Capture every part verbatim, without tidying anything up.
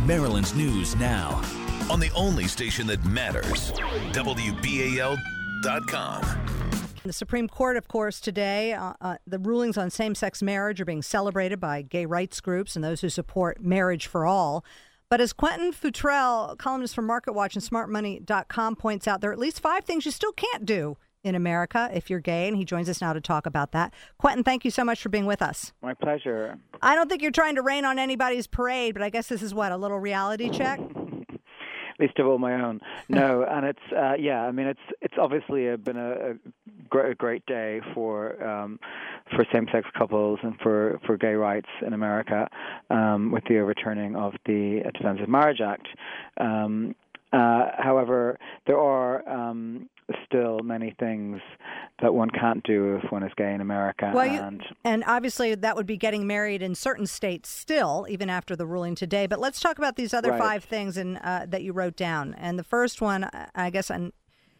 Maryland's News Now on the only station that matters, W B A L dot com. The Supreme Court, of course, today, uh, uh, the rulings on same-sex marriage are being celebrated by gay rights groups and those who support marriage for all. But as Quentin Futrell, columnist for MarketWatch and smart money dot com, points out, there are at least five things you still can't do in America if you're gay, and he joins us now to talk about that. Quentin, thank you so much for being with us. My pleasure. I don't think you're trying to rain on anybody's parade, but I guess this is what, a little reality check? Least of all my own. No, and it's uh, yeah. I mean, it's it's obviously a, been a, a, great, a great day for um, for same-sex couples and for, for gay rights in America um, with the overturning of the Defense of Marriage Act. Um, uh, however, there are um, still many things that one can't do if one is gay in America. Well, you, and, and obviously that would be getting married in certain states still, even after the ruling today. But let's talk about these other right. five things in, uh, that you wrote down. And the first one, I guess I'm,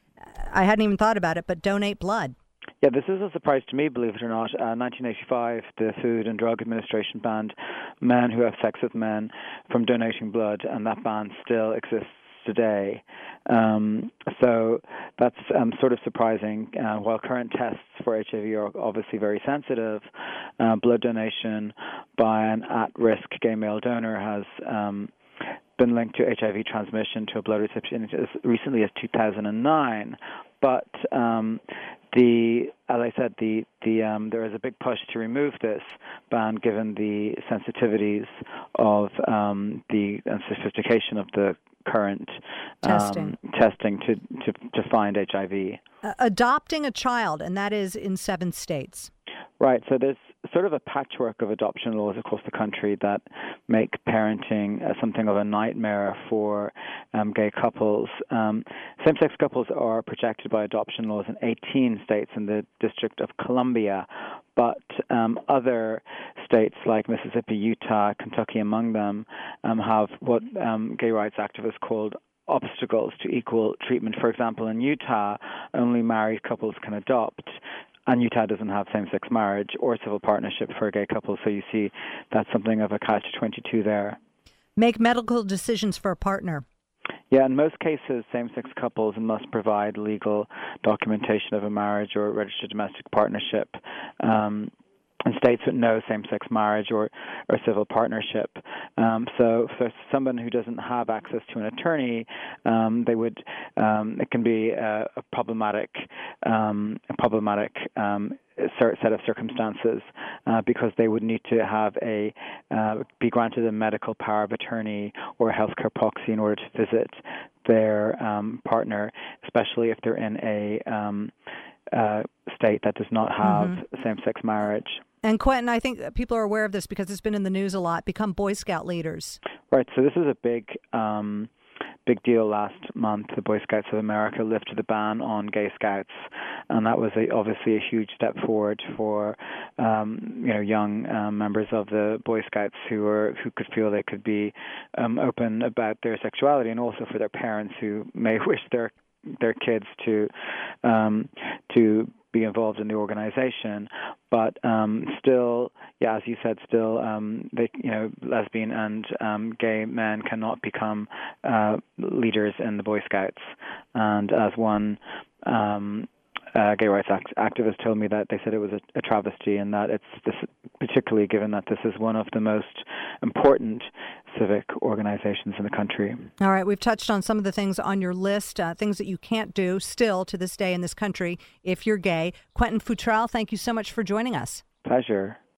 I hadn't even thought about it, but donate blood. Yeah, this is a surprise to me, believe it or not. Uh, nineteen eighty-five, the Food and Drug Administration banned men who have sex with men from donating blood, and that ban still exists today. Um, so that's um, sort of surprising. Uh, while current tests for H I V are obviously very sensitive, uh, blood donation by an at-risk gay male donor has um, been linked to H I V transmission to a blood recipient as recently as two thousand nine. But um, the, as I said, the the um, there is a big push to remove this ban, given the sensitivities of um, the and sophistication of the current testing, um, testing to, to, to find H I V. Uh, adopting a child, and that is in seven states. Right. So there's sort of a patchwork of adoption laws across the country that make parenting uh, something of a nightmare for um, gay couples. Um, same-sex couples are protected by adoption laws in eighteen states in the District of Columbia, but um, other states like Mississippi, Utah, Kentucky among them um, have what um, gay rights activists called obstacles to equal treatment. For example, in Utah, only married couples can adopt, and Utah doesn't have same-sex marriage or civil partnership for gay couples. So you see that's something of a catch twenty-two there. Make medical decisions for a partner. Yeah, in most cases, same-sex couples must provide legal documentation of a marriage or registered domestic partnership. Um, in states with no same-sex marriage or, or civil partnership. Um, so for someone who doesn't have access to an attorney, um, they would um, it can be a, a problematic um, a problematic um, set of circumstances uh, because they would need to have a uh, be granted a medical power of attorney or a healthcare proxy in order to visit their um, partner, especially if they're in a um, uh, state that does not have mm-hmm. same-sex marriage. And Quentin, I think people are aware of this because it's been in the news a lot, become Boy Scout leaders. Right. So this is a big um, big deal last month. The Boy Scouts of America lifted the ban on gay scouts, and that was a, obviously a huge step forward for um, you know young um, members of the Boy Scouts who were who could feel they could be um, open about their sexuality, and also for their parents who may wish their their kids to um, to be involved in the organization, but um, still, yeah, as you said, still, um, they, you know, lesbian and um, gay men cannot become uh, leaders in the Boy Scouts. And as one um, uh, gay rights act- activist told me, that they said it was a, a travesty, and that it's this, particularly given that this is one of the most important civic organizations in the country. All right, we've touched on some of the things on your list, uh, things that you can't do still to this day in this country if you're gay. Quentin Futrell, thank you so much for joining us. Pleasure.